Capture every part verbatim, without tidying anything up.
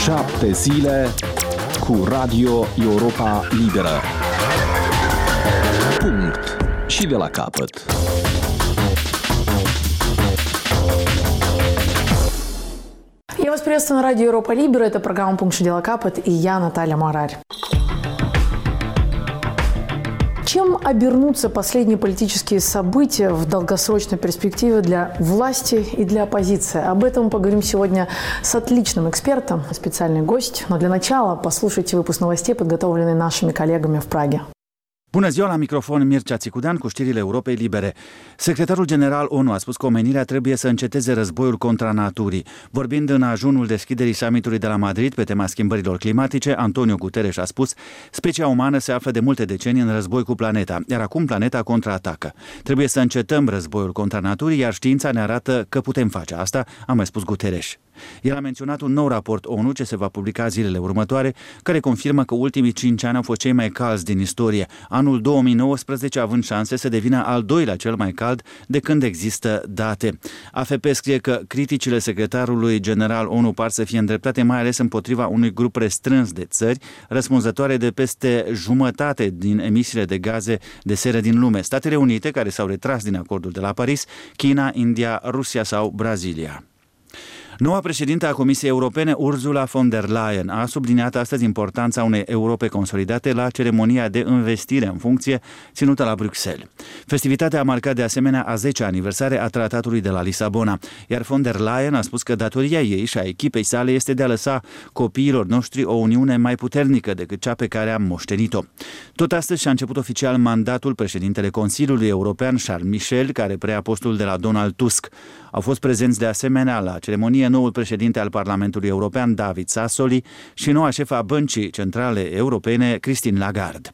Șapte zile cu Radio Europa Liberă. Punct. Și de la capăt. Я вас приветствую на радио Европа Либера. Это программа «Пункт и дела капот» и я, Наталья Марарь. Чем обернутся последние политические события в долгосрочной перспективе для власти и для оппозиции? Об этом мы поговорим сегодня с отличным экспертом, специальный гость. Но для начала послушайте выпуск новостей, подготовленный нашими коллегами в Праге. Bună ziua, la microfon Mircea Țicudean cu știrile Europei Libere. Secretarul general ONU a spus că omenirea trebuie să înceteze războiul contra naturii. Vorbind în ajunul deschiderii summitului de la Madrid pe tema schimbărilor climatice, Antonio Guterres a spus: specia umană se află de multe decenii în război cu planeta, iar acum planeta contraatacă. Trebuie să încetăm războiul contra naturii, iar știința ne arată că putem face asta, a mai spus Guterres. El a menționat un nou raport ONU ce se va publica zilele următoare, care confirmă că ultimii cinci ani au fost cei mai calzi din istorie, anul două mii nouăsprezece având șanse să devină al doilea cel mai cald de când există date. A F P scrie că criticile secretarului general ONU par să fie îndreptate mai ales împotriva unui grup restrâns de țări, răspunzătoare de peste jumătate din emisiile de gaze de seră din lume: Statele Unite, care s-au retras din acordul de la Paris, China, India, Rusia sau Brazilia. Noua președintă a Comisiei Europene, Ursula von der Leyen, a subliniat astăzi importanța unei Europe consolidate la ceremonia de învestire în funcție ținută la Bruxelles. Festivitatea a marcat de asemenea a zecea aniversare a tratatului de la Lisabona, iar von der Leyen a spus că datoria ei și a echipei sale este de a lăsa copiilor noștri o uniune mai puternică decât cea pe care am moștenit-o. Tot astăzi și-a început oficial mandatul președintele Consiliului European, Charles Michel, care preia postul de la Donald Tusk. Au fost prezenți de asemenea la ceremonie noul președinte al Parlamentului European, David Sassoli, și noua șefă a Băncii Centrale Europene, Christine Lagarde.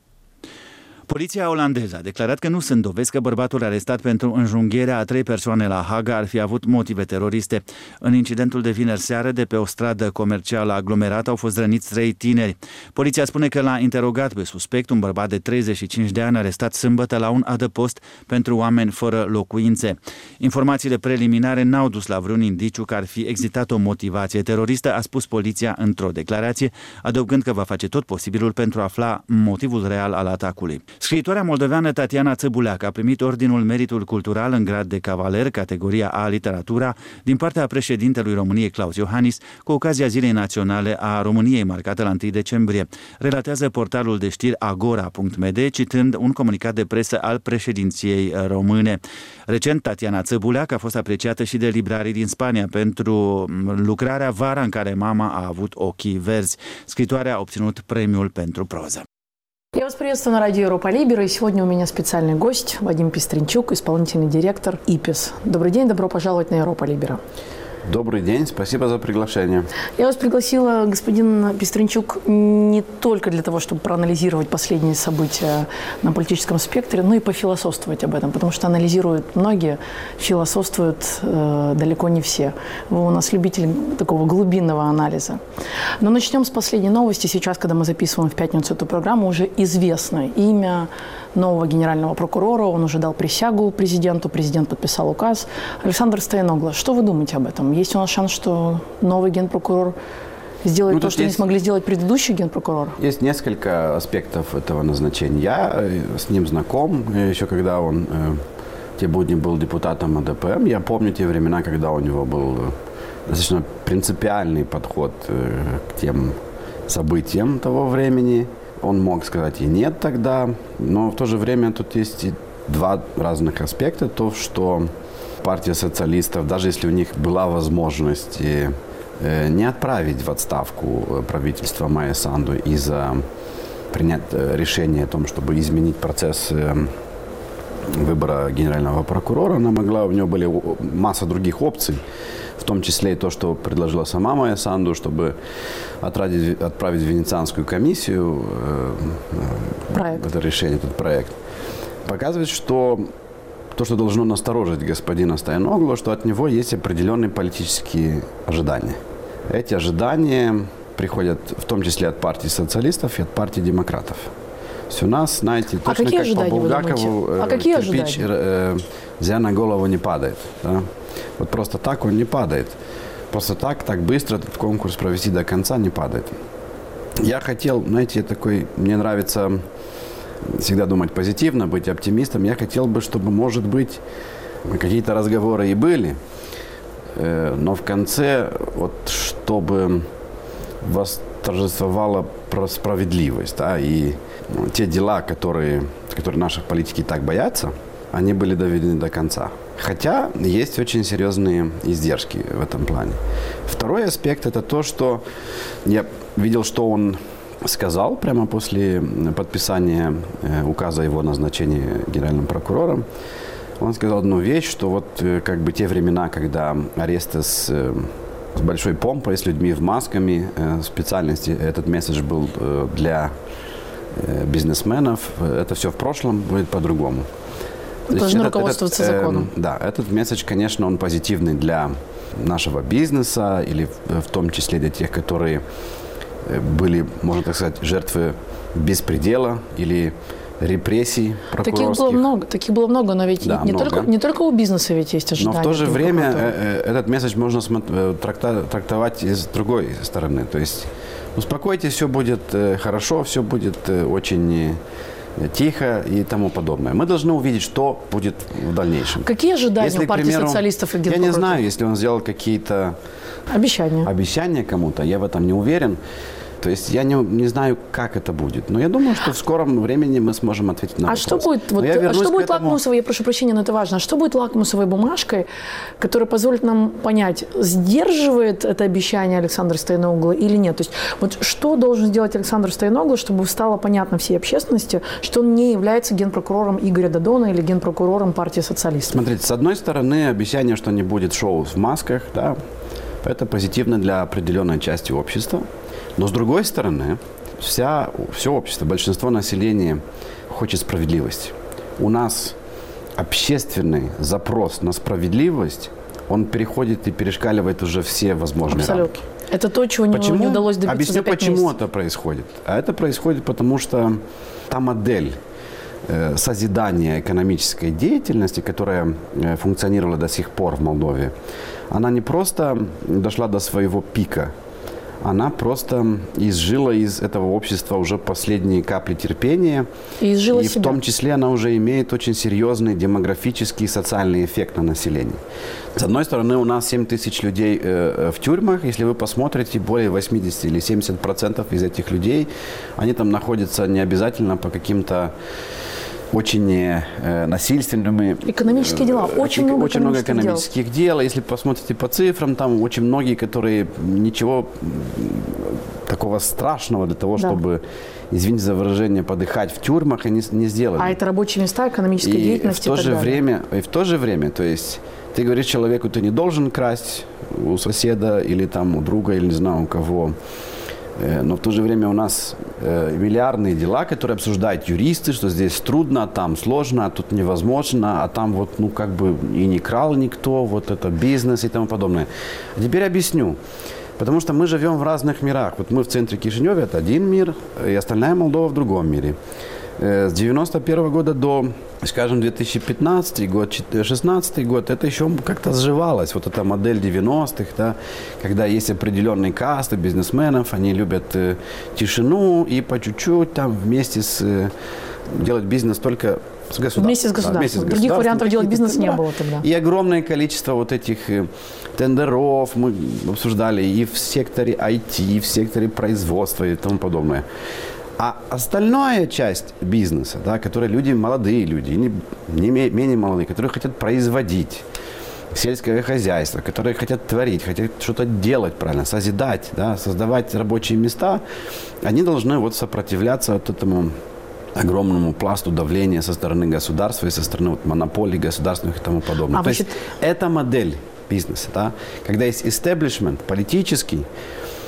Poliția olandeză a declarat că nu sunt dovezi că bărbatul arestat pentru înjunghierea a trei persoane la Haga ar fi avut motive teroriste. În incidentul de vineri seară de pe o stradă comercială aglomerată au fost răniți trei tineri. Poliția spune că l-a interogat pe suspect, un bărbat de treizeci și cinci de ani arestat sâmbătă la un adăpost pentru oameni fără locuințe. Informațiile preliminare n-au dus la vreun indiciu că ar fi existat o motivație teroristă, a spus poliția într-o declarație, adăugând că va face tot posibilul pentru a afla motivul real al atacului. Scriitoarea moldoveană Tatiana Țăbuleac a primit Ordinul Meritul Cultural în grad de cavaler, categoria A literatura, din partea președintelui României Klaus Iohannis, cu ocazia Zilei Naționale a României, marcată la întâi decembrie. Relatează portalul de știri agora punct m d, citând un comunicat de presă al președinției române. Recent, Tatiana Țăbuleac a fost apreciată și de librarii din Spania pentru lucrarea Vara în care mama a avut ochii verzi. Scritoarea a obținut premiul pentru proză. Я вас приветствую на радио Европа Либера, и сегодня у меня специальный гость Вадим Пестренчук, исполнительный директор ИПЕС. Добрый день, добро пожаловать на Европа Либера. Добрый день, спасибо за приглашение. Я вас пригласила, господин Пестренчук, не только для того, чтобы проанализировать последние события на политическом спектре, но и пофилософствовать об этом, потому что анализируют многие, философствуют э, далеко не все. Вы у нас любитель такого глубинного анализа. Но начнем с последней новости. Сейчас, когда мы записываем в пятницу эту программу, уже известно имя нового генерального прокурора. Он уже дал присягу президенту, президент подписал указ. Александр Стояногло. Что вы думаете об этом? Есть у нас шанс, что новый генпрокурор сделает ну, то, что есть, не смогли сделать предыдущий генпрокурор? Есть несколько аспектов этого назначения. Я с ним знаком, еще когда он те будни был депутатом А Д П М. Я помню те времена, когда у него был достаточно принципиальный подход к тем событиям того времени. Он мог сказать и нет тогда, но в то же время тут есть два разных аспекта. То, что партия социалистов, даже если у них была возможность не отправить в отставку правительство Майя Санду из-за принять решение о том, чтобы изменить процесс выбора генерального прокурора, она могла, у нее были масса других опций, в том числе и то, что предложила сама Майя Санду, чтобы отправить, отправить в Венецианскую комиссию э, это решение, этот проект. Показывает, что то, что должно насторожить господина Стояногло, что от него есть определенные политические ожидания. Эти ожидания приходят в том числе от партии социалистов и от партии демократов. У нас, знаете, точно а как по Булгакову, а э, кирпич э, зря на голову не падает. Да? Вот просто так он не падает. просто так, так быстро этот конкурс провести до конца не падает. Я хотел, знаете, такой, мне нравится всегда думать позитивно, быть оптимистом. Я хотел бы, чтобы, может быть, какие-то разговоры и были, но в конце, вот, чтобы восторжествовала справедливость, да, и ну, те дела, которые, которые наши политики так боятся, они были доведены до конца. Хотя есть очень серьезные издержки в этом плане. Второй аспект – это то, что я видел, что он сказал прямо после подписания указа о его назначении генеральным прокурором. Он сказал одну вещь, что вот как бы те времена, когда аресты с, с большой помпой, с людьми в масками, специальности, этот месседж был для бизнесменов, это все в прошлом, будет по-другому. Должны руководствоваться этот, законом. Э, да, этот месседж, конечно, он позитивный для нашего бизнеса или в, в том числе для тех, которые были, можно так сказать, жертвы беспредела или репрессий прокурорских. Таких было много, таких было много, но ведь да, не, много. Только, не только у бизнеса ведь есть ожидания. Но в то же время э, этот месседж можно трактовать с другой стороны. То есть успокойтесь, все будет э, хорошо, все будет э, очень тихо и тому подобное. Мы должны увидеть, что будет в дальнейшем. Какие ожидания если, у партии примеру, социалистов и Я не знаю, если он сделал какие-то обещания. обещания кому-то, я в этом не уверен. То есть я не, не знаю, как это будет. Но я думаю, что в скором времени мы сможем ответить на а вопрос. Что будет, вот, а что будет этому... лакмусовой, я прошу прощения, но это важно, а что будет лакмусовой бумажкой, которая позволит нам понять, сдерживает это обещание Александра Стояноглу или нет? То есть вот что должен сделать Александр Стояноглу, чтобы стало понятно всей общественности, что он не является генпрокурором Игоря Додона или генпрокурором партии социалистов? Смотрите, с одной стороны, обещание, что не будет шоу в масках, да, это позитивно для определенной части общества. Но с другой стороны, вся, все общество, большинство населения хочет справедливости. У нас общественный запрос на справедливость, он переходит и перешкаливает уже все возможные Абсолютно. рамки. Это то, чего почему? не удалось добиться Объясню, за пять почему месяцев. это происходит. А это происходит потому, что та модель э, созидания экономической деятельности, которая э, функционировала до сих пор в Молдове, она не просто дошла до своего пика, она просто изжила из этого общества уже последние капли терпения. И изжила и себя. В том числе она уже имеет очень серьезный демографический и социальный эффект на население. С одной стороны, у нас семь тысяч людей э, в тюрьмах. Если вы посмотрите, более восемьдесят или семьдесят процентов из этих людей, они там находятся не обязательно по каким-то очень э, насильственными. Экономические дела. Очень э, много очень много экономических, экономических дел. Если посмотрите по цифрам, там очень многие, которые ничего такого страшного для того, да. чтобы, извините за выражение, подыхать в тюрьмах, они не сделали. А это рабочие места, экономическая и деятельность в то и так же далее. время, и в то же время, то есть ты говоришь человеку, ты не должен красть у соседа или там у друга, или не знаю у кого. Но в то же время у нас э, миллиардные дела, которые обсуждают юристы, что здесь трудно, а там сложно, а тут невозможно, а там вот, ну, как бы и не крал никто, вот это бизнес и тому подобное. А теперь объясню. Потому что мы живем в разных мирах. Вот мы в центре Кишинева, это один мир, и остальная Молдова в другом мире. С девяносто первого года до, скажем, две тысячи пятнадцатый год, две тысячи шестнадцатый год, это еще как-то сживалось. Вот эта модель девяностых, да, когда есть определенные касты бизнесменов, они любят э, тишину и по чуть-чуть там вместе с, э, делать бизнес только с государством. Вместе с государством. Да, вместе с Других государством. вариантов делать бизнес не да. было тогда. И огромное количество вот этих э, тендеров мы обсуждали и в секторе ай ти, и в секторе производства и тому подобное. А остальная часть бизнеса, да, которые люди, молодые люди, не, не менее молодые, которые хотят производить сельское хозяйство, которые хотят творить, хотят что-то делать правильно, созидать, да, создавать рабочие места, они должны вот сопротивляться вот этому огромному пласту давления со стороны государства и со стороны вот, монополий государственных и тому подобное. А То значит... есть это модель бизнеса, да, когда есть истеблишмент политический,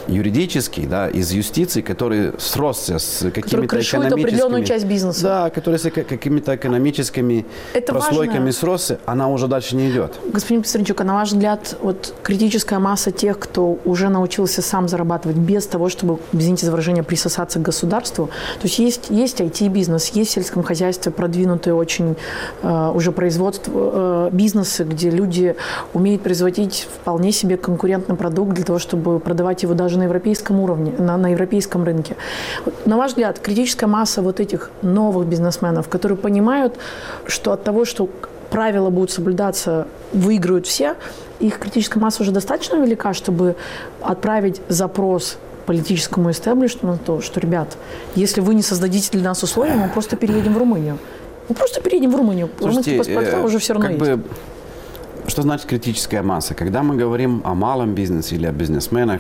юридический, да, из юстиции, который сросся с какими-то экономическими... определенную часть бизнеса. Да, который с какими-то экономическими это прослойками важно. Сросся, она уже дальше не идет. Господин Пестренчук, а на ваш взгляд, вот критическая масса тех, кто уже научился сам зарабатывать без того, чтобы, извините за выражение, присосаться к государству, то есть есть, есть ай ти-бизнес, есть в сельском хозяйстве продвинутые очень э, уже производства, э, бизнесы, где люди умеют производить вполне себе конкурентный продукт для того, чтобы продавать его даже на европейском уровне, на, на европейском рынке. На ваш взгляд, критическая масса вот этих новых бизнесменов, которые понимают, что от того, что правила будут соблюдаться, выиграют все, их критическая масса уже достаточно велика, чтобы отправить запрос политическому истеблишменту, что, ребят, если вы не создадите для нас условия, мы просто переедем в Румынию. Мы просто переедем в Румынию. Румынские паспорта уже все равно как есть. Бы, что значит критическая масса? Когда мы говорим о малом бизнесе или о бизнесменах,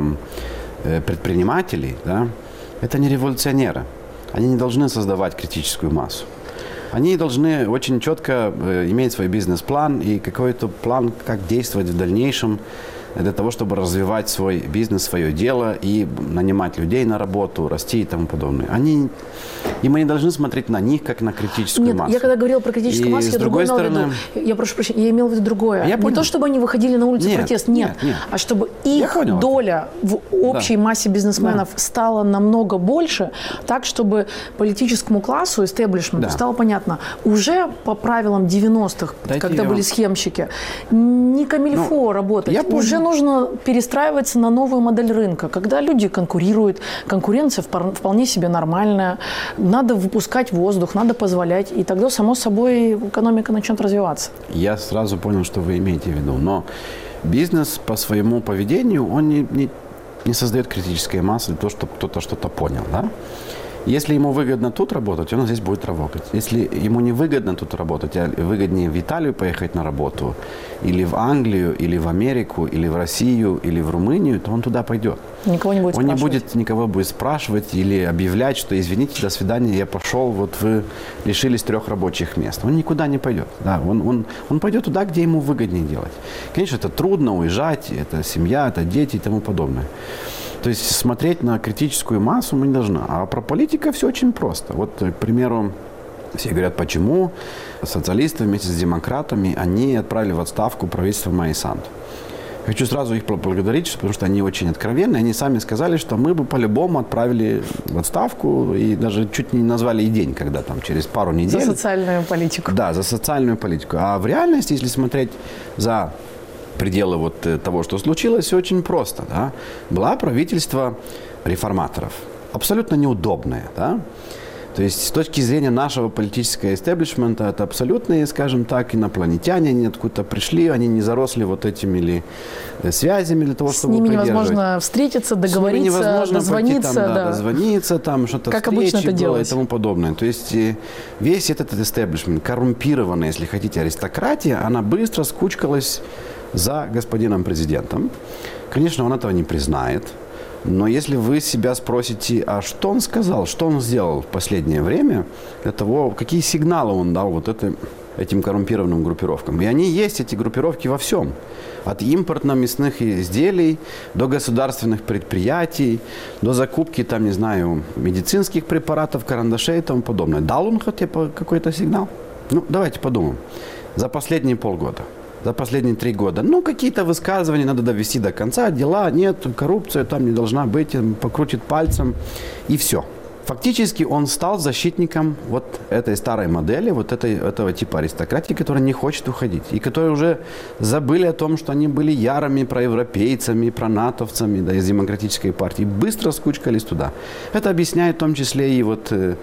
э, предпринимателей, да, это не революционеры. Они не должны создавать критическую массу. Они должны очень четко э, иметь свой бизнес-план и какой-то план, как действовать в дальнейшем для того, чтобы развивать свой бизнес, свое дело и нанимать людей на работу, расти и тому подобное. Они, и мы не должны смотреть на них, как на критическую Нет, массу. я когда говорила про критическую и массу, я другое имела в виду. Я прошу прощения, я имела в виду другое. Я не понял. то, чтобы они выходили на улицу нет, протест, нет, нет, нет, а чтобы их доля в общей да. массе бизнесменов да. стала намного больше, так, чтобы политическому классу, истеблишменту да. стало понятно, уже по правилам девяностых, Дайте когда я... были схемщики, не камильфо ну, работать, уже нужно перестраиваться на новую модель рынка, когда люди конкурируют, конкуренция вполне себе нормальная, надо выпускать воздух, надо позволять, и тогда, само собой, экономика начнет развиваться. Я сразу понял, что вы имеете в виду, но бизнес по своему поведению, он не, не, не создает критической массы для того, чтобы кто-то что-то понял, да? Если ему выгодно тут работать, он здесь будет работать. Если ему не выгодно тут работать, а выгоднее в Италию поехать на работу, или в Англию, или в Америку, или в Россию, или в Румынию, то он туда пойдет. Никого не будет он спрашивать. не будет никого будет спрашивать или объявлять, что извините, до свидания, я пошел, вот вы лишились трех рабочих мест. Он никуда не пойдет. Да, он, он, он пойдет туда, где ему выгоднее делать. Конечно, это трудно уезжать, это семья, это дети и тому подобное. То есть смотреть на критическую массу мы не должны. А про политику все очень просто. Вот, к примеру, все говорят, почему социалисты вместе с демократами, они отправили в отставку правительство Майи Санду. Хочу сразу их поблагодарить, потому что они очень откровенны. Они сами сказали, что мы бы по-любому отправили в отставку и даже чуть не назвали и день, когда там через пару недель. За социальную политику. Да, за социальную политику. А в реальности, если смотреть за пределы вот того, что случилось, все очень просто. Да? Было правительство реформаторов. Абсолютно неудобное. Да? То есть с точки зрения нашего политического истеблишмента это абсолютные, скажем так, инопланетяне, они откуда-то пришли, они не заросли вот этими ли связями для того, чтобы с ними невозможно встретиться, договориться, дозвониться. Там, да, да. дозвониться, там что-то как обычно это делалось. И тому подобное. То есть весь этот истеблишмент, коррумпированная, если хотите, аристократия, она быстро скучкалась за господином президентом. Конечно, он этого не признает. Но если вы себя спросите, а что он сказал, что он сделал в последнее время, для того, какие сигналы он дал вот это, этим коррумпированным группировкам. И они есть, эти группировки, во всем. От импортно-мясных изделий до государственных предприятий, до закупки, там, не знаю, медицинских препаратов, карандашей и тому подобное. Дал он хотя бы какой-то сигнал? Ну, давайте подумаем. За последние полгода. За последние три года. Ну, какие-то высказывания надо довести до конца. Дела нет, коррупция там не должна быть. Покрутит пальцем и все. Фактически он стал защитником вот этой старой модели, вот этой, этого типа аристократии, которая не хочет уходить. И которые уже забыли о том, что они были ярыми проевропейцами, пронатовцами, да, из демократической партии. Быстро скучкались туда. Это объясняет в том числе и вот... Э,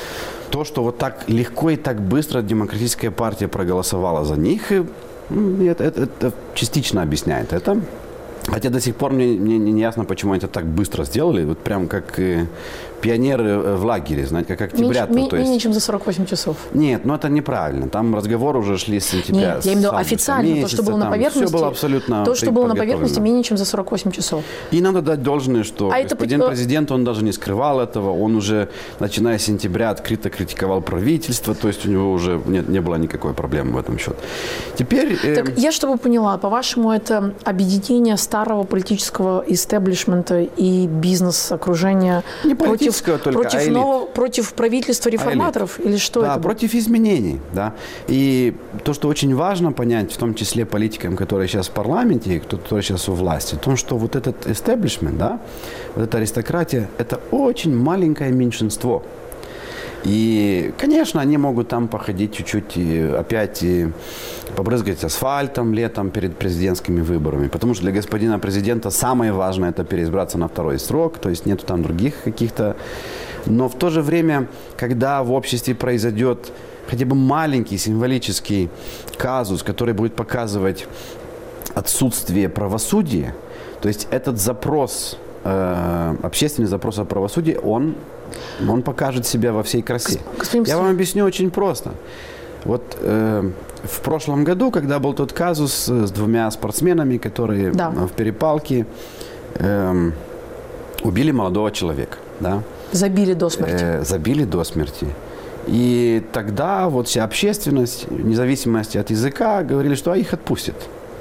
то, что вот так легко и так быстро демократическая партия проголосовала за них, и Это, это, это частично объясняет это. Хотя до сих пор мне, мне не ясно, почему они это так быстро сделали. Вот прям как э, пионеры в лагере, знаете, как октябрята. Меньше, то есть... менее чем за сорок восемь часов. Нет, ну это неправильно. Там разговоры уже шли с сентября. Нет, я имею в виду официально, месяца, то, что было на поверхности. Все было абсолютно То, что было на поверхности, менее чем за сорок восемь часов. И надо дать должное, что а господин это... президент, он даже не скрывал этого. Он уже, начиная с сентября, открыто критиковал правительство. То есть у него уже нет, не было никакой проблемы в этом счете. Теперь... Э... Так я, чтобы поняла, по-вашему, это объединение ста старого политического истеблишмента и бизнес-окружения Не против, только, против, а нового, против правительства реформаторов? А или что да, это? Против изменений. Да. И то, что очень важно понять, в том числе политикам, которые сейчас в парламенте, и которые сейчас у власти, в том, что вот этот истеблишмент, да, вот эта аристократия, это очень маленькое меньшинство. И, конечно, они могут там походить чуть-чуть и опять и побрызгать асфальтом летом перед президентскими выборами. Потому что для господина президента самое важное – это переизбраться на второй срок. То есть нету там других каких-то. Но в то же время, когда в обществе произойдет хотя бы маленький символический казус, который будет показывать отсутствие правосудия, то есть этот запрос, э, общественный запрос о правосудии, он... Он покажет себя во всей красе. Господин Я вам объясню очень просто. Вот э, в прошлом году, когда был тот казус с двумя спортсменами, которые да. в перепалке э, убили молодого человека. Да? Забили до смерти. Э, забили до смерти. И тогда вот вся общественность, вне зависимости от языка, говорили, что а их отпустят.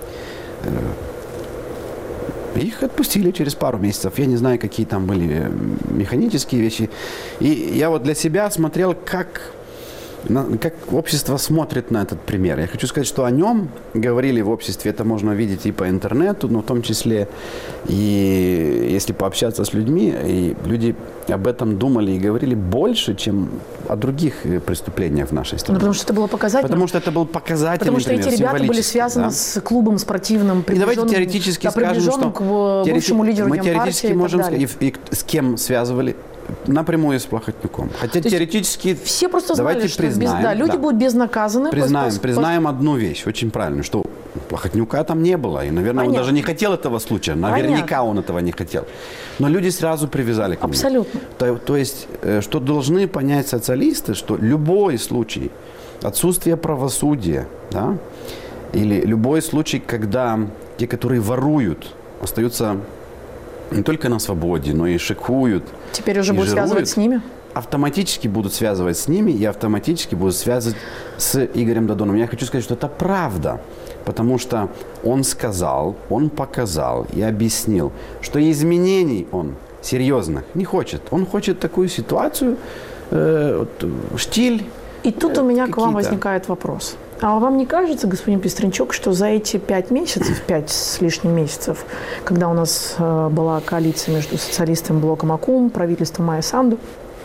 Их отпустили через пару месяцев. Я не знаю, какие там были механические вещи. И я вот для себя смотрел, как, как общество смотрит на этот пример. Я хочу сказать, что о нем говорили в обществе. Это можно видеть и по интернету, но в том числе и если пообщаться с людьми. И люди об этом думали и говорили больше, чем о других преступлениях в нашей стране. Ну, потому что это было показательно. Потому что это был показательный Потому что пример, эти ребята были связаны да? с клубом спортивным, и давайте теоретически да, скажем, что к бывшему лидеру мы теоретически Демпартии можем и, и, и с кем связывали? Напрямую с Плохотнюком. Хотя То теоретически все просто знали, давайте что признаем, без, да, люди да. будут безнаказаны. Признаем, пос, признаем пос... одну вещь, очень правильно, что Плохотнюка там не было. И, наверное, Понятно. он даже не хотел этого случая. Наверняка Понятно. он этого не хотел. Но люди сразу привязали к нему. Абсолютно. То, то есть, что должны понять социалисты, что любой случай отсутствия правосудия, да, или любой случай, когда те, которые воруют, остаются не только на свободе, но и шикуют. Теперь уже и будут жируют, связывать с ними? Автоматически будут связывать с ними и автоматически будут связывать с Игорем Додоном. Я хочу сказать, что это правда, потому что он сказал, он показал и объяснил, что изменений он серьезных не хочет. Он хочет такую ситуацию, э, вот, штиль. И тут у меня какие-то. К вам возникает вопрос. А вам не кажется, господин Пестренчук, что за эти пять месяцев, пять с лишним месяцев, когда у нас э, была коалиция между социалистами блоком АКУМ, правительством Майя Санду,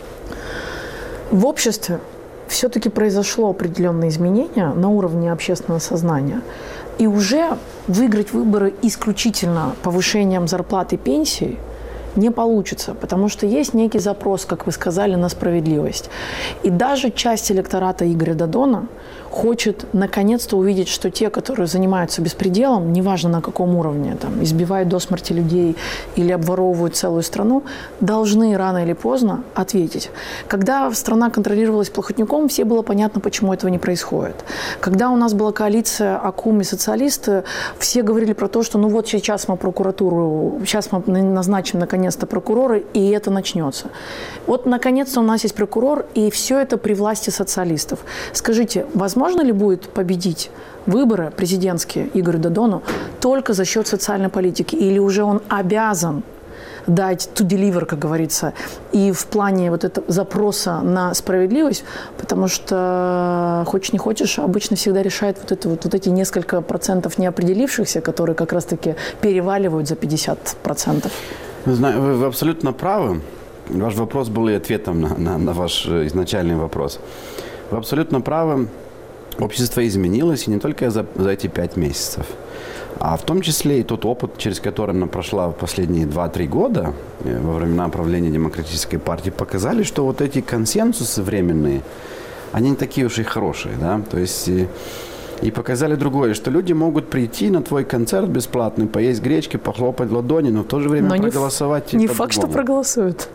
в обществе все-таки произошло определенные изменения на уровне общественного сознания. И уже выиграть выборы исключительно повышением зарплат и пенсий не получится, потому что есть некий запрос, как вы сказали, на справедливость. И даже часть электората Игоря Додона хочет наконец-то увидеть, что те, которые занимаются беспределом, неважно на каком уровне, там, избивают до смерти людей или обворовывают целую страну, должны рано или поздно ответить. Когда страна контролировалась Плохотнюком, все было понятно, почему этого не происходит. Когда у нас была коалиция АКУМ и социалисты, все говорили про то, что ну вот сейчас мы прокуратуру, сейчас мы назначим наконец-то прокурора, и это начнется. Вот наконец-то у нас есть прокурор, и все это при власти социалистов. Скажите, возможно, Можно ли будет победить выборы президентские Игорю Додону только за счет социальной политики? Или уже он обязан дать to deliver, как говорится, и в плане вот этого запроса на справедливость, потому что, хочешь не хочешь, обычно всегда решает вот, это, вот, вот эти несколько процентов неопределившихся, которые как раз-таки переваливают за пятьдесят процентов. Вы, знаете, вы, вы абсолютно правы. Ваш вопрос был и ответом на, на, на ваш изначальный вопрос. Вы абсолютно правы. Общество изменилось, и не только за, за эти пять месяцев, а в том числе и тот опыт, через который она прошла в последние два-три года, во времена правления Демократической партии, показали, что вот эти консенсусы временные, они не такие уж и хорошие, да, то есть и, и показали другое, что люди могут прийти на твой концерт бесплатный, поесть гречки, похлопать ладони, но в то же время но проголосовать. Не, не факт, что проголосуют.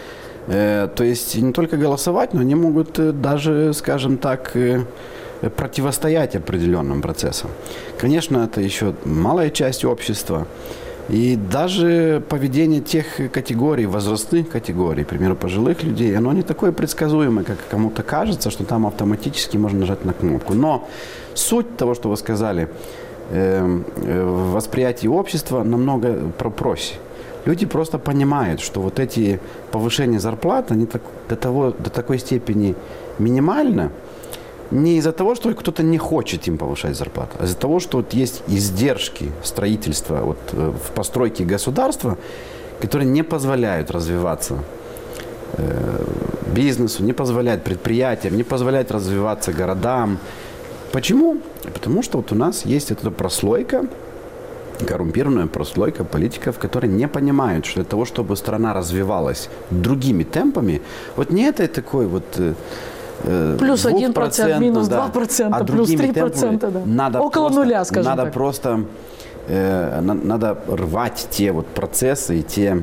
Э, то есть не только голосовать, но они могут даже, скажем так, противостоять определенным процессам. Конечно, это еще малая часть общества. И даже поведение тех категорий, возрастных категорий, к примеру, пожилых людей, оно не такое предсказуемое, как кому-то кажется, что там автоматически можно нажать на кнопку. Но суть того, что вы сказали, э, в восприятии общества намного проще. Люди просто понимают, что вот эти повышения зарплат, они так, до, того, до такой степени минимальны, не из-за того, что кто-то не хочет им повышать зарплату, а из-за того, что вот есть издержки строительства вот, в постройке государства, которые не позволяют развиваться э, бизнесу, не позволяют предприятиям, не позволяют развиваться городам. Почему? Потому что вот у нас есть эта прослойка, коррумпированная прослойка политиков, которые не понимают, что для того, чтобы страна развивалась другими темпами, вот не это такой вот э, плюс один процент, минус два процента, а плюс три процента, да. Надо около просто, нуля, скажем надо так. просто э, на, надо рвать те вот процессы и те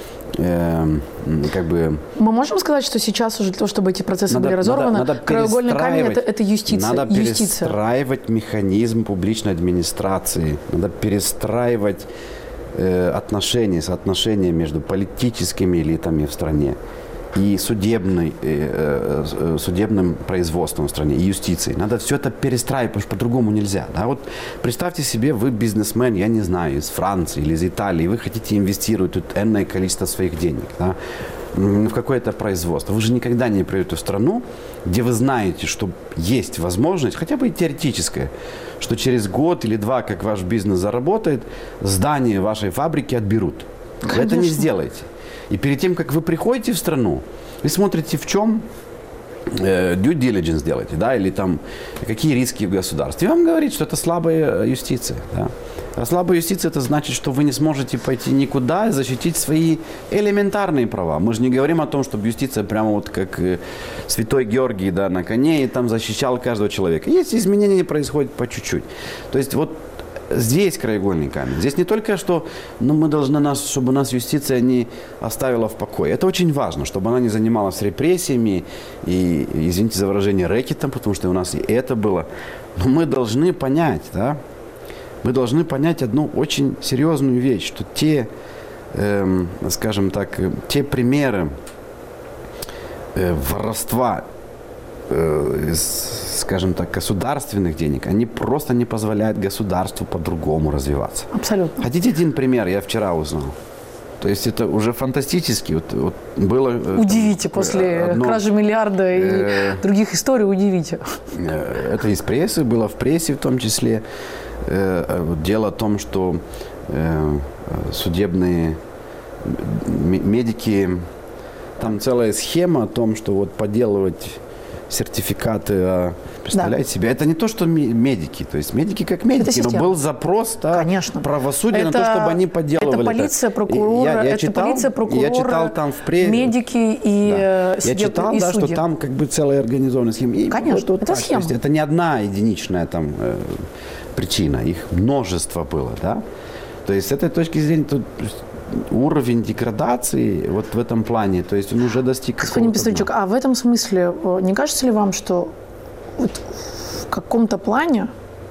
э, как бы... Мы можем сказать, что сейчас уже для того, чтобы эти процессы надо, были разорваны, надо, надо краеугольный камень это, это юстиция. Надо юстиция. перестраивать механизм публичной администрации. Надо перестраивать э, отношения, соотношения между политическими элитами в стране и судебной, э, э, судебным производством в стране, и юстицией. Надо все это перестраивать, потому что по-другому нельзя. Да? Вот представьте себе, вы бизнесмен, я не знаю, из Франции или из Италии, вы хотите инвестировать тут энное количество своих денег, да, в какое-то производство. Вы же никогда не придете в страну, где вы знаете, что есть возможность, хотя бы и теоретическая, что через год или два, как ваш бизнес заработает, здание вашей фабрики отберут. Конечно. Вы это не сделаете. И перед тем, как вы приходите в страну, вы смотрите, в чем э, due diligence делаете, да, или там какие риски в государстве. И вам говорит, что это слабая юстиция. Да. А слабая юстиция, это значит, что вы не сможете пойти никуда и защитить свои элементарные права. Мы же не говорим о том, чтобы юстиция прямо вот как э, святой Георгий, да, на коне и там защищал каждого человека. Есть изменения, происходят по чуть-чуть. То есть вот здесь краеугольный камень. Здесь не только, что ну, мы должны, нас, чтобы нас юстиция не оставила в покое. Это очень важно, чтобы она не занималась репрессиями и, извините за выражение, рэкетом, потому что у нас и это было. Но мы должны понять, да, мы должны понять одну очень серьезную вещь, что те, эм, скажем так, те примеры э, воровства из, скажем так, государственных денег, они просто не позволяют государству по-другому развиваться. Абсолютно. Хотите один пример? Я вчера узнал. То есть это уже фантастически. Вот, вот было, удивите, там, после одно, кражи миллиарда и э, других историй, удивите. Это из прессы, было в прессе в том числе. Э, дело о том, что э, судебные медики, там целая схема о том, что вот подделывать сертификаты, представляете да. себе, это не то, что медики, то есть медики как медики, но был запрос да, правосудия это, на то, чтобы они подделывали. Это полиция, прокурор, я, я это читал, полиция, прокурор, я читал там в прессе, медики и да. судеб, Я читал, и да, судьи. что там как бы целая организованная схема. И Конечно, вот, вот это так, схема. Это не одна единичная там э, причина, их множество было, да. То есть с этой точки зрения тут уровень деградации вот в этом плане, то есть он уже достиг какого-то... Господин Пестренчук, а в этом смысле не кажется ли вам, что вот в каком-то плане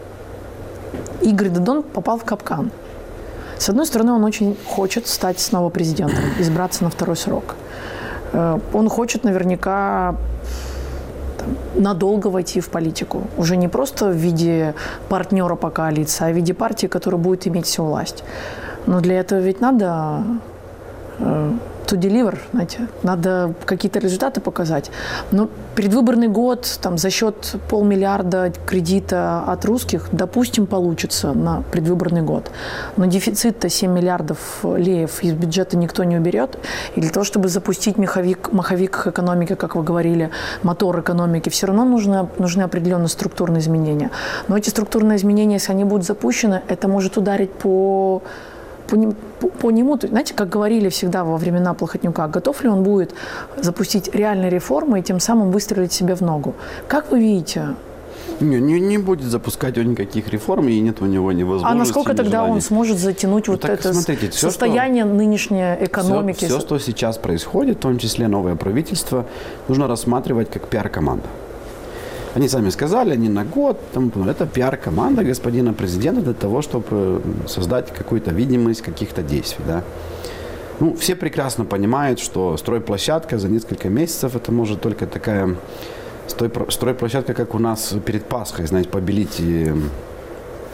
Игорь Додон попал в капкан? С одной стороны, он очень хочет стать снова президентом, избраться на второй срок. Он хочет наверняка там, надолго войти в политику. Уже не просто в виде партнера по коалиции, а в виде партии, которая будет иметь всю власть. Но для этого ведь надо э, to deliver, знаете, надо какие-то результаты показать. Но предвыборный год там, за счет полмиллиарда кредита от русских, допустим, получится на предвыборный год. Но дефицит-то семь миллиардов леев из бюджета никто не уберет. И для того, чтобы запустить маховик, маховик экономики, как вы говорили, мотор экономики, все равно нужны, нужны определенные структурные изменения. Но эти структурные изменения, если они будут запущены, это может ударить по... По, по, по нему, знаете, как говорили всегда во времена Плохотнюка, готов ли он будет запустить реальные реформы и тем самым выстрелить себе в ногу? Как вы видите? Не, не, не будет запускать он никаких реформ, и нет у него ни возможности, А насколько тогда желания. Он сможет затянуть ну, вот так, это смотрите, все, состояние что, нынешней экономики? Все, все, что сейчас происходит, в том числе новое правительство, нужно рассматривать как пиар-команда. Они сами сказали, они на год, там, это пиар-команда господина президента для того, чтобы создать какую-то видимость каких-то действий. Да. Ну, все прекрасно понимают, что стройплощадка за несколько месяцев, это может только такая стройплощадка, как у нас перед Пасхой, знаете, побелить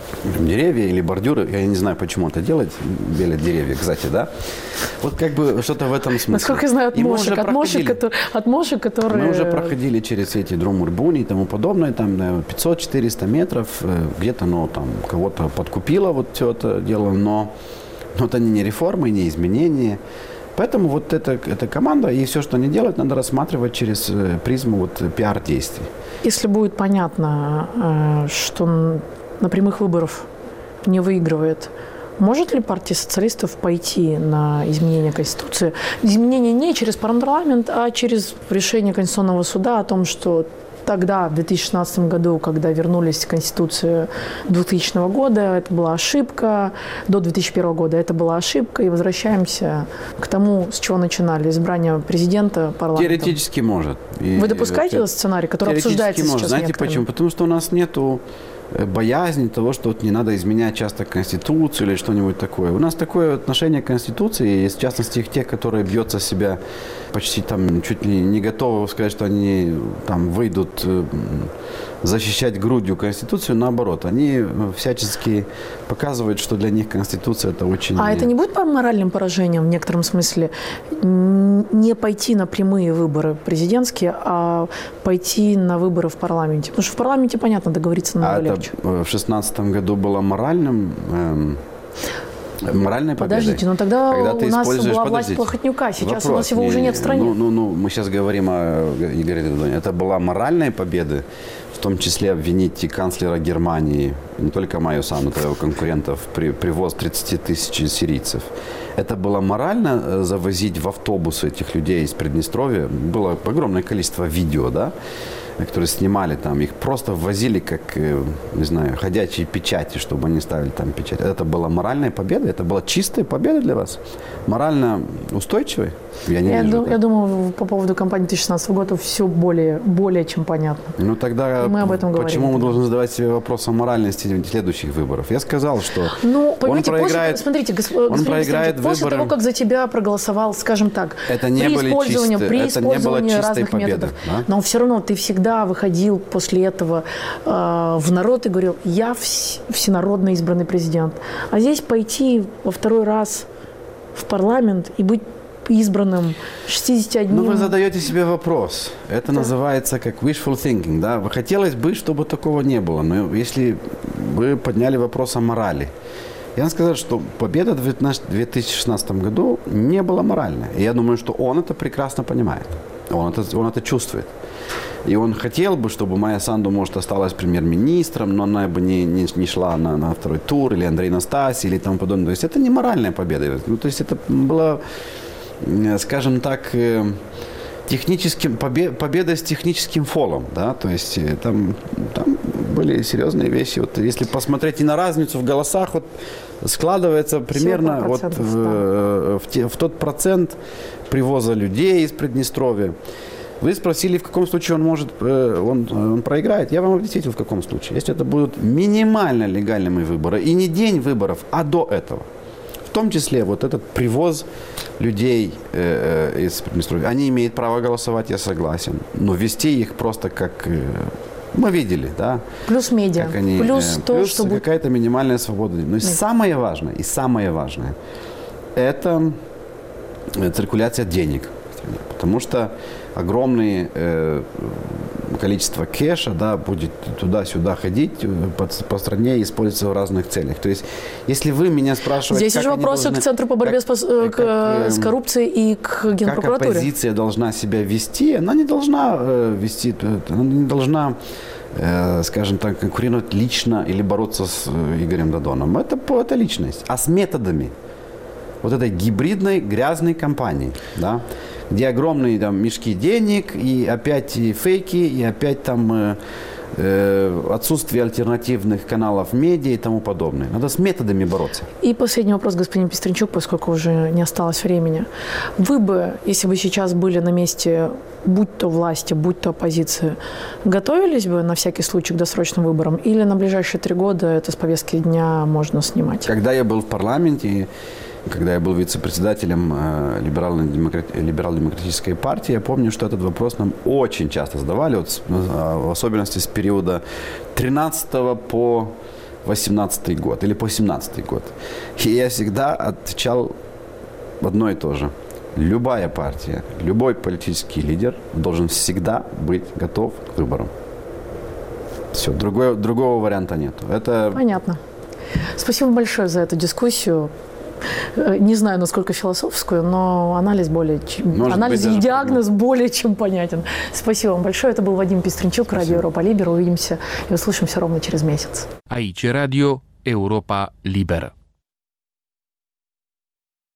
деревья или бордюры. Я не знаю, почему это делать, белят деревья, кстати, да. Вот как бы что-то в этом смысле. Насколько я знаю, от мошек, от мошек, которые, от мошек, которые... Мы уже проходили через эти Друмурбуни и тому подобное, там пятьсот-четыреста метров, где-то, ну, там, кого-то подкупило вот все это дело, но, но это не реформы, не изменения. Поэтому вот эта, эта команда и все, что они делают, надо рассматривать через призму вот пиар-действий. Если будет понятно, что на прямых выборах не выигрывает, может ли партия социалистов пойти на изменение Конституции? Изменение не через парламент, а через решение Конституционного суда о том, что тогда, в две тысячи шестнадцатом году, когда вернулись к Конституции двухтысячного года, это была ошибка. До две тысячи первого года это была ошибка. И возвращаемся к тому, с чего начинали. Избрание президента, парламента. Теоретически может. И Вы допускаете этот сценарий, который обсуждается может. сейчас? Знаете некоторыми? почему? Потому что у нас нету боязни того, что вот не надо изменять часто Конституцию или что-нибудь такое. У нас такое отношение к Конституции, есть в частности тех, которые бьются себя почти там чуть ли не готовы сказать, что они там выйдут защищать грудью Конституцию, наоборот, они всячески показывают, что для них Конституция это очень... А это не будет моральным поражением в некотором смысле не пойти на прямые выборы президентские, а пойти на выборы в парламенте? Потому что в парламенте, понятно, договориться намного а легче. Это в шестнадцатом году было моральным... Эм... Моральной победой. Подождите, но тогда когда у ты нас используешь... была Подождите. власть Плохотнюка, сейчас Вопрос. у нас его не, уже нет в стране. Ну, ну, ну, мы сейчас говорим о Игоре Додоне. Это была моральная победа, в том числе обвинить и канцлера Германии, не только Майю Санду, твоего конкурента, в при, привоз тридцать тысяч сирийцев. Это было морально завозить в автобусы этих людей из Приднестровья. Было огромное количество видео, да, которые снимали там, их просто ввозили как, не знаю, ходячие печати, чтобы они ставили там печать. Это была моральная победа, это была чистая победа для вас? Морально устойчивой? Я не я, вижу. ду- я думаю, по поводу кампании две тысячи шестнадцатого года все более, более чем понятно. Ну тогда И мы об этом почему говорим. мы должны задавать себе вопрос о моральности следующих выборов? Я сказал, что Ну, он понимаете, проиграет, после, смотрите, госп, он господин проиграет Писарчук, после выборы. того, как за тебя проголосовал, скажем так, Это не при были использовании, чистые- при это не было использовании чистой разных победы, методов, да? но все равно ты всегда выходил после этого э, в народ и говорил, я вс- всенародно избранный президент. А здесь пойти во второй раз в парламент и быть избранным шестьдесят один... Ну, вы задаете себе вопрос. Это да. называется как wishful thinking, да? Хотелось бы, чтобы такого не было. Но если вы подняли вопрос о морали, я вам сказал, что победа в две тысячи шестнадцатом году не была моральной. И я думаю, что он это прекрасно понимает. Он это, он это чувствует. И он хотел бы, чтобы Майя Санду, может, осталась премьер-министром, но она бы не, не, не шла на, на второй тур, или Андрей Настасьев, или тому подобное. То есть это не моральная победа. Ну, то есть это была, скажем так, техническим, победа с техническим фолом. Да? То есть там, там были серьезные вещи. Вот если посмотреть и на разницу в голосах, вот складывается примерно вот в, да. в, те, в тот процент привоза людей из Приднестровья. Вы спросили, в каком случае он может, он, он проиграет. Я вам ответил, в каком случае. Если это будут минимально легальными выборы, и не день выборов, а до этого. В том числе вот этот привоз людей э, из Приднестровья. Они имеют право голосовать, я согласен. Но вести их просто как... Э, мы видели, да? Плюс медиа. Они, плюс э, то, плюс что какая-то минимальная свобода. Но и самое важное, и самое важное, это циркуляция денег. Потому что огромное э, количество кэша, да, будет туда-сюда ходить по, по стране и использоваться в разных целях. То есть, если вы меня спрашиваете... Здесь уже вопросы должны, к Центру по борьбе как, с, как, к, э, с коррупцией и к Генпрокуратуре. Как оппозиция должна себя вести, она не должна э, вести, она не должна, э, скажем так, конкурировать лично или бороться с э, Игорем Додоном. Это, это личность. А с методами вот этой гибридной грязной кампании, да, где огромные там мешки денег, и опять и фейки, и опять там э, э, отсутствие альтернативных каналов медиа и тому подобное. Надо с методами бороться. И последний вопрос, господин Пестренчук, поскольку уже не осталось времени. Вы бы, если бы сейчас были на месте, будь то власти, будь то оппозиции, готовились бы на всякий случай к досрочным выборам? Или на ближайшие три года это с повестки дня можно снимать? Когда я был в парламенте, когда я был вице-председателем э, либерал-демократической партии, я помню, что этот вопрос нам очень часто задавали, вот, в особенности с периода тринадцатого по восемнадцатый год или по семнадцатый год. И я всегда отвечал одно и то же. Любая партия, любой политический лидер должен всегда быть готов к выборам. Все, другого, другого варианта нет. Это... Понятно. Спасибо большое за эту дискуссию. Не знаю, насколько философскую, но анализ более чем... анализ и диагноз более чем понятен. Спасибо вам большое. Это был Вадим Пестренчук, Радио Европа Либера. Увидимся и услышимся ровно через месяц. Aici Radio Europa Liberă.